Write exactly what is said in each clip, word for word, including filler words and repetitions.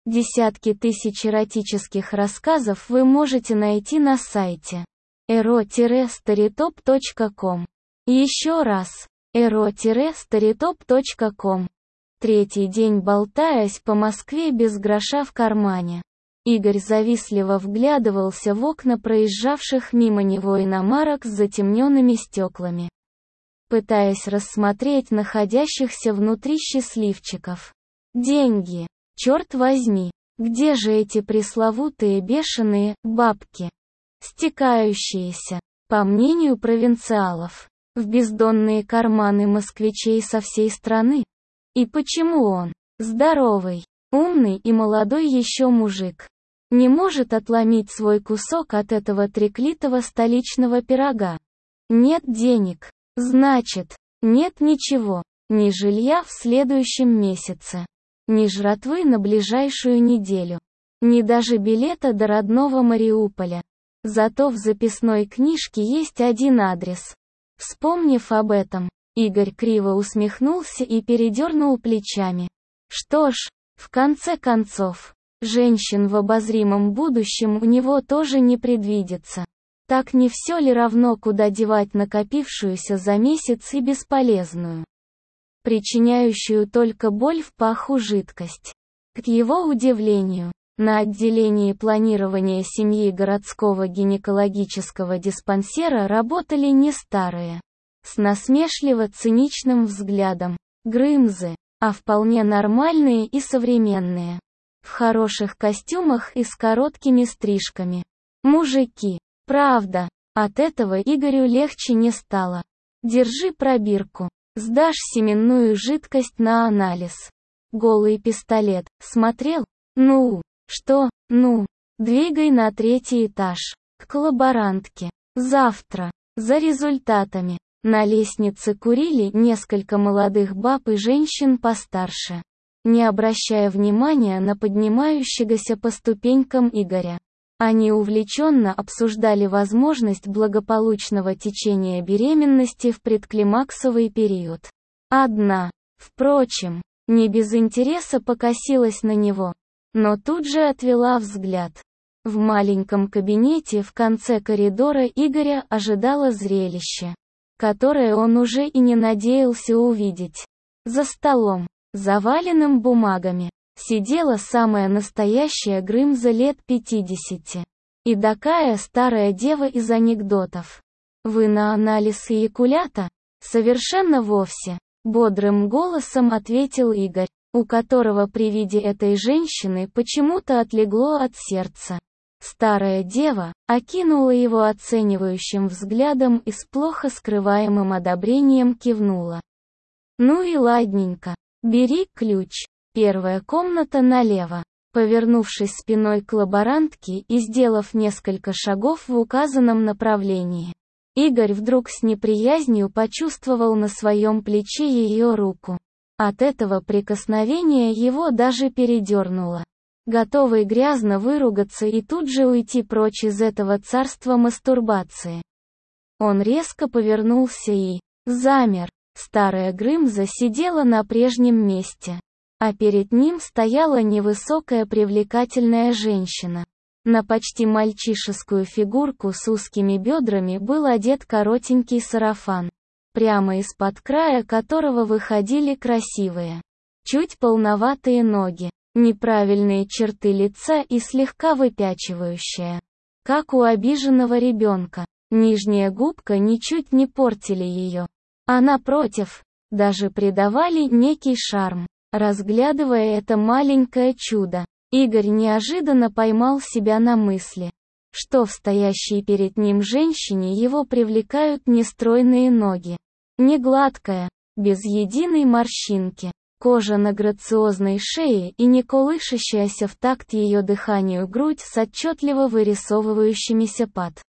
Десятки тысяч эротических рассказов вы можете найти на сайте эро старитоп точка ком. Еще раз, эро старитоп точка ком. Третий день болтаясь по Москве без гроша в кармане, Игорь завистливо вглядывался в окна проезжавших мимо него иномарок с затемненными стеклами, пытаясь рассмотреть находящихся внутри счастливчиков. Деньги. Черт возьми, где же эти пресловутые бешеные бабки, стекающиеся, по мнению провинциалов, в бездонные карманы москвичей со всей страны? И почему он, здоровый, умный и молодой еще мужик, не может отломить свой кусок от этого треклятого столичного пирога? Нет денег, значит, нет ничего, ни жилья в следующем месяце, ни жратвы на ближайшую неделю, ни даже билета до родного Мариуполя. Зато в записной книжке есть один адрес. Вспомнив об этом, Игорь криво усмехнулся и передернул плечами. Что ж, в конце концов, женщин в обозримом будущем у него тоже не предвидится. Так не все ли равно, куда девать накопившуюся за месяц и бесполезную, причиняющую только боль в паху жидкость? К его удивлению, на отделении планирования семьи городского гинекологического диспансера работали не старые, с насмешливо-циничным взглядом, грымзы, а вполне нормальные и современные, в хороших костюмах и с короткими стрижками, мужики. Правда, от этого Игорю легче не стало. Держи пробирку. Сдашь семенную жидкость на анализ. Голый пистолет. Смотрел? Ну, что, ну, двигай на третий этаж. К коллаборантке. Завтра. За результатами. На лестнице курили несколько молодых баб и женщин постарше, не обращая внимания на поднимающегося по ступенькам Игоря. Они увлеченно обсуждали возможность благополучного течения беременности в предклимаксовый период. Одна, впрочем, не без интереса покосилась на него, но тут же отвела взгляд. В маленьком кабинете в конце коридора Игоря ожидало зрелище, которое он уже и не надеялся увидеть. За столом, заваленным бумагами, сидела самая настоящая Грымза лет пятидесяти. И такая старая дева из анекдотов. «Вы на анализ эякулята?» «Совершенно вовсе», — бодрым голосом ответил Игорь, у которого при виде этой женщины почему-то отлегло от сердца. Старая дева окинула его оценивающим взглядом и с плохо скрываемым одобрением кивнула. «Ну и ладненько. Бери ключ. Первая комната налево». Повернувшись спиной к лаборантке и сделав несколько шагов в указанном направлении, Игорь вдруг с неприязнью почувствовал на своем плече ее руку. От этого прикосновения его даже передернуло. Готовый грязно выругаться и тут же уйти прочь из этого царства мастурбации. Он резко повернулся и замер. Старая Грымза сидела на прежнем месте, а перед ним стояла невысокая привлекательная женщина. На почти мальчишескую фигурку с узкими бедрами был одет коротенький сарафан, прямо из-под края которого выходили красивые, чуть полноватые ноги, неправильные черты лица и слегка выпячивающая, как у обиженного ребенка, нижняя губка ничуть не портили ее, а напротив, даже придавали некий шарм. Разглядывая это маленькое чудо, Игорь неожиданно поймал себя на мысли, что в стоящей перед ним женщине его привлекают не стройные ноги, не гладкая, без единой морщинки, кожа на грациозной шее и не колышащаяся в такт ее дыханию грудь с отчетливо вырисовывающимися под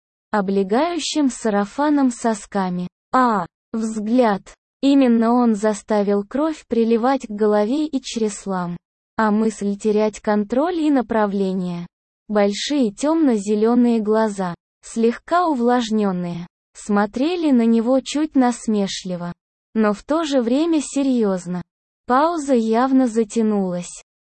облегающим сарафаном сосками. А, взгляд! Именно он заставил кровь приливать к голове и чреслам, а мысль терять контроль и направление. Большие темно-зеленые глаза, слегка увлажненные, смотрели на него чуть насмешливо, но в то же время серьезно. Пауза явно затянулась.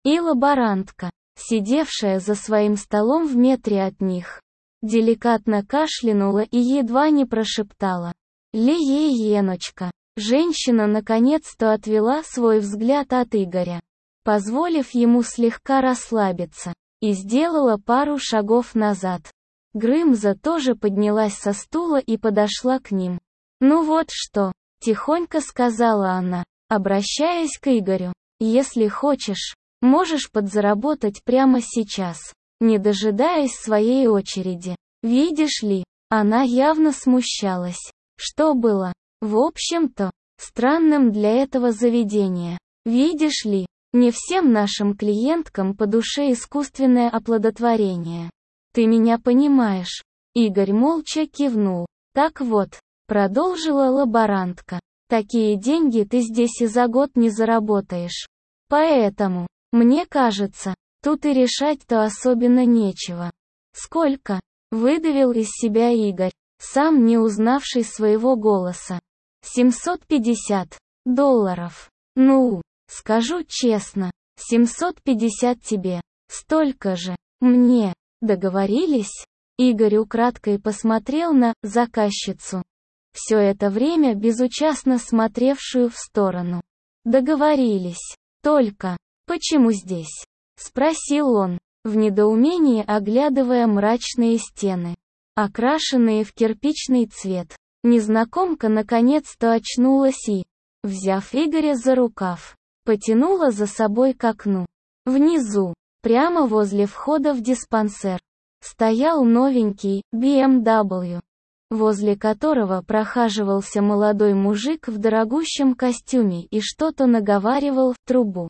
и лаборантка, сидевшая за своим столом в метре от них, деликатно кашлянула и едва не прошептала: «Лиеночка». Женщина наконец-то отвела свой взгляд от Игоря, позволив ему слегка расслабиться, и сделала пару шагов назад. Грымза тоже поднялась со стула и подошла к ним. «Ну вот что», — тихонько сказала она, обращаясь к Игорю, «если хочешь, можешь подзаработать прямо сейчас, не дожидаясь своей очереди. Видишь ли». Она явно смущалась, что было, в общем-то, странным для этого заведения. «Видишь ли, не всем нашим клиенткам по душе искусственное оплодотворение. Ты меня понимаешь?» Игорь молча кивнул. «Так вот», — продолжила лаборантка, «такие деньги ты здесь и за год не заработаешь. Поэтому, мне кажется, тут и решать-то особенно нечего». «Сколько?» — выдавил из себя Игорь, сам не узнавший своего голоса. семьсот пятьдесят долларов. Ну, скажу честно, семьсот пятьдесят тебе, столько же мне. Договорились?» Игорь украдкой посмотрел на заказчицу, все это время безучастно смотревшую в сторону. «Договорились. Только, почему здесь?» — спросил он, в недоумении оглядывая мрачные стены, окрашенные в кирпичный цвет. Незнакомка наконец-то очнулась и, взяв Игоря за рукав, потянула за собой к окну. Внизу, прямо возле входа в диспансер, стоял новенький би эм дабл ю, возле которого прохаживался молодой мужик в дорогущем костюме и что-то наговаривал в трубу.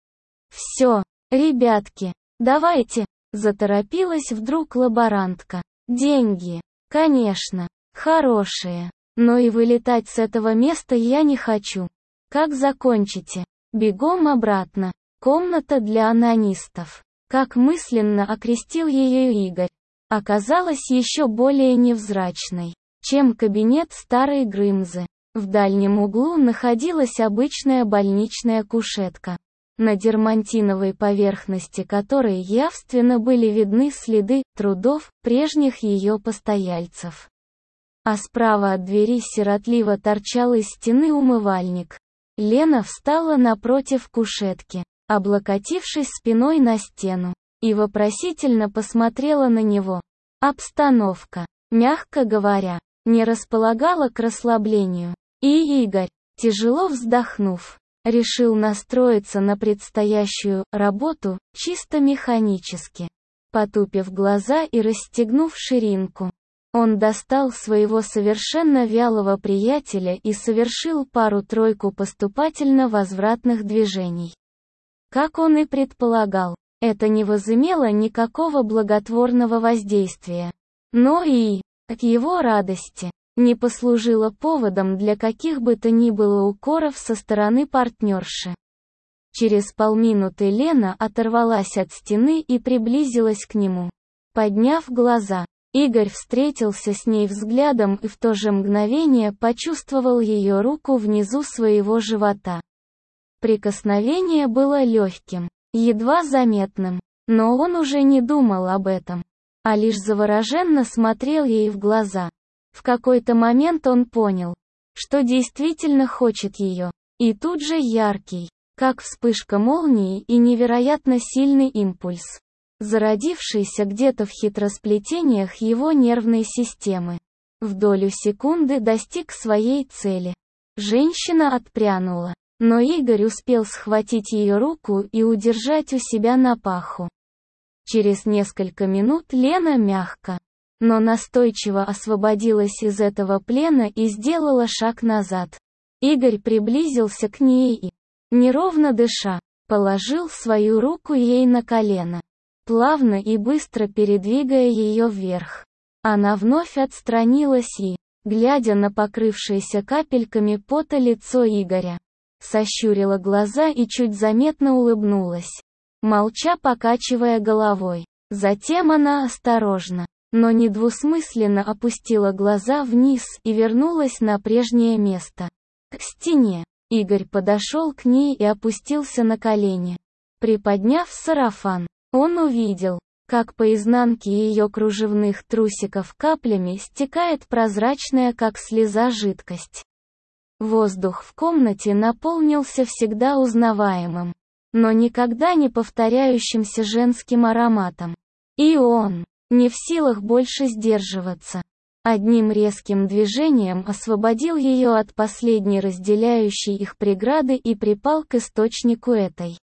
«Все, ребятки, давайте», — заторопилась вдруг лаборантка. «Деньги, конечно, хорошие, но и вылетать с этого места я не хочу. Как закончите, бегом обратно. Комната для онанистов», как мысленно окрестил ее Игорь, оказалась еще более невзрачной, чем кабинет старой Грымзы. В дальнем углу находилась обычная больничная кушетка, на дермантиновой поверхности которой явственно были видны следы трудов прежних ее постояльцев. А справа от двери сиротливо торчал из стены умывальник. Лена встала напротив кушетки, облокотившись спиной на стену, и вопросительно посмотрела на него. Обстановка, мягко говоря, не располагала к расслаблению, и Игорь, тяжело вздохнув, решил настроиться на предстоящую работу чисто механически. Потупив глаза и расстегнув ширинку, он достал своего совершенно вялого приятеля и совершил пару-тройку поступательно-возвратных движений. Как он и предполагал, это не возымело никакого благотворного воздействия. Но и, к его радости, не послужило поводом для каких бы то ни было укоров со стороны партнерши. Через полминуты Лена оторвалась от стены и приблизилась к нему. Подняв глаза, Игорь встретился с ней взглядом и в то же мгновение почувствовал ее руку внизу своего живота. Прикосновение было легким, едва заметным, но он уже не думал об этом, а лишь завороженно смотрел ей в глаза. В какой-то момент он понял, что действительно хочет ее, и тут же яркий, как вспышка молнии и невероятно сильный импульс, зародившийся где-то в хитросплетениях его нервной системы, в долю секунды достиг своей цели. Женщина отпрянула, но Игорь успел схватить ее руку и удержать у себя на паху. Через несколько минут Лена мягко, но настойчиво освободилась из этого плена и сделала шаг назад. Игорь приблизился к ней и, неровно дыша, положил свою руку ей на колено, плавно и быстро передвигая ее вверх. Она вновь отстранилась и, глядя на покрывшееся капельками пота лицо Игоря, сощурила глаза и чуть заметно улыбнулась, молча покачивая головой. Затем она осторожно, но недвусмысленно опустила глаза вниз и вернулась на прежнее место. К стене. Игорь подошел к ней и опустился на колени. Приподняв сарафан, он увидел, как по изнанке ее кружевных трусиков каплями стекает прозрачная, как слеза, жидкость. Воздух в комнате наполнился всегда узнаваемым, но никогда не повторяющимся женским ароматом. И он, не в силах больше сдерживаться, одним резким движением освободил ее от последней разделяющей их преграды и припал к источнику этой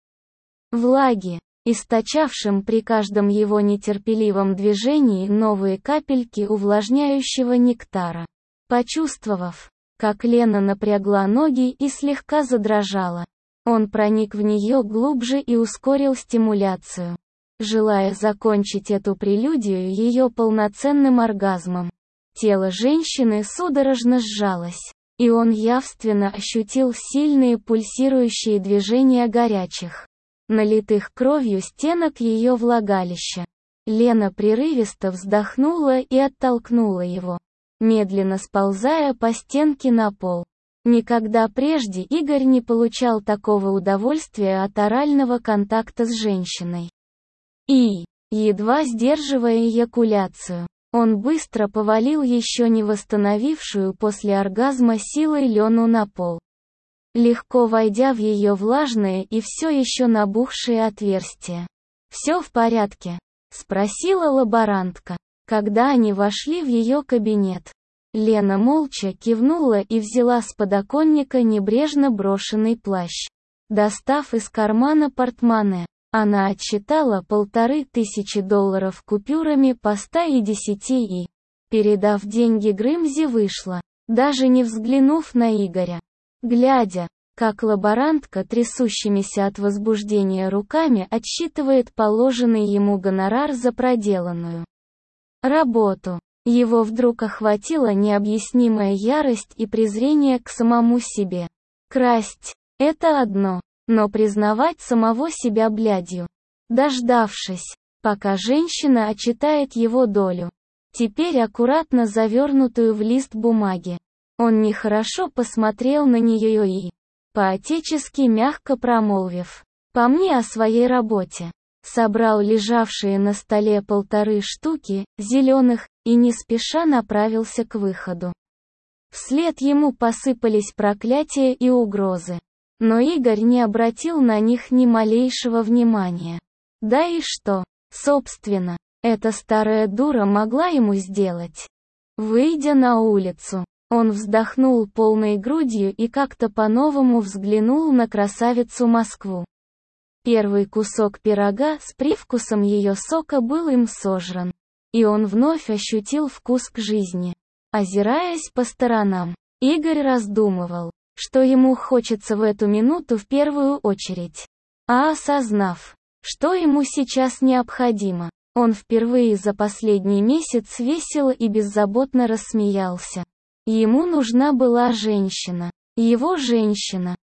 влаги, источавшим при каждом его нетерпеливом движении новые капельки увлажняющего нектара. Почувствовав, как Лена напрягла ноги и слегка задрожала, он проник в нее глубже и ускорил стимуляцию, желая закончить эту прелюдию ее полноценным оргазмом. Тело женщины судорожно сжалось, и он явственно ощутил сильные пульсирующие движения горячих, налитых кровью стенок ее влагалища. Лена прерывисто вздохнула и оттолкнула его, медленно сползая по стенке на пол. Никогда прежде Игорь не получал такого удовольствия от орального контакта с женщиной. И, едва сдерживая эякуляцию, он быстро повалил еще не восстановившую после оргазма силой Лену на пол, легко войдя в ее влажное и все еще набухшее отверстие. «Все в порядке?» — спросила лаборантка, когда они вошли в ее кабинет. Лена молча кивнула и взяла с подоконника небрежно брошенный плащ. Достав из кармана портмоне, она отсчитала полторы тысячи долларов купюрами по ста и десяти и, передав деньги Грымзе, вышла, даже не взглянув на Игоря. Глядя, как лаборантка трясущимися от возбуждения руками отсчитывает положенный ему гонорар за проделанную работу, его вдруг охватила необъяснимая ярость и презрение к самому себе. Красть — это одно, но признавать самого себя блядью. Дождавшись, пока женщина отчитает его долю, теперь аккуратно завернутую в лист бумаги, он нехорошо посмотрел на нее и, по-отечески мягко промолвив: «Помни о своей работе», собрал лежавшие на столе полторы штуки, зеленых, и не спеша направился к выходу. Вслед ему посыпались проклятия и угрозы, но Игорь не обратил на них ни малейшего внимания. Да и что, собственно, эта старая дура могла ему сделать? Выйдя на улицу, он вздохнул полной грудью и как-то по-новому взглянул на красавицу Москву. Первый кусок пирога с привкусом ее сока был им сожран, и он вновь ощутил вкус к жизни. Озираясь по сторонам, Игорь раздумывал, что ему хочется в эту минуту в первую очередь. А осознав, что ему сейчас необходимо, он впервые за последний месяц весело и беззаботно рассмеялся. Ему нужна была женщина, его женщина.